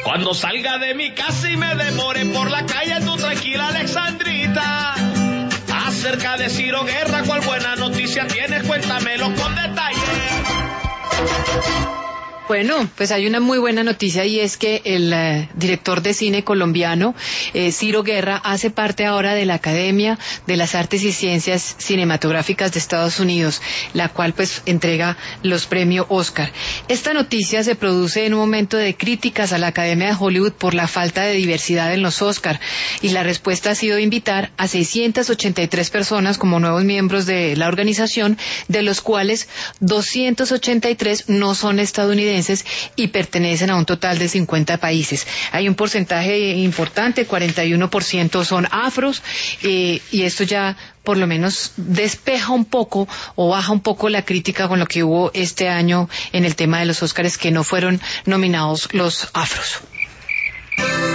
Cuando salga de mi casa y me demore por la calle, tú tranquila, Alexandrita. Acerca de Ciro Guerra, ¿cuál buena noticia tienes? Cuéntamelo con detalle. Bueno, pues hay una muy buena noticia y es que el director de cine colombiano, Ciro Guerra, hace parte ahora de la Academia de las Artes y Ciencias Cinematográficas de Estados Unidos, la cual pues entrega los premios Oscar. Esta noticia se produce en un momento de críticas a la Academia de Hollywood por la falta de diversidad en los Oscar, y la respuesta ha sido invitar a 683 personas como nuevos miembros de la organización, de los cuales 283 no son estadounidenses y pertenecen a un total de 50 países. Hay un porcentaje importante, 41% son afros, y esto ya por lo menos despeja un poco o baja un poco la crítica con lo que hubo este año en el tema de los Óscares, que no fueron nominados los afros.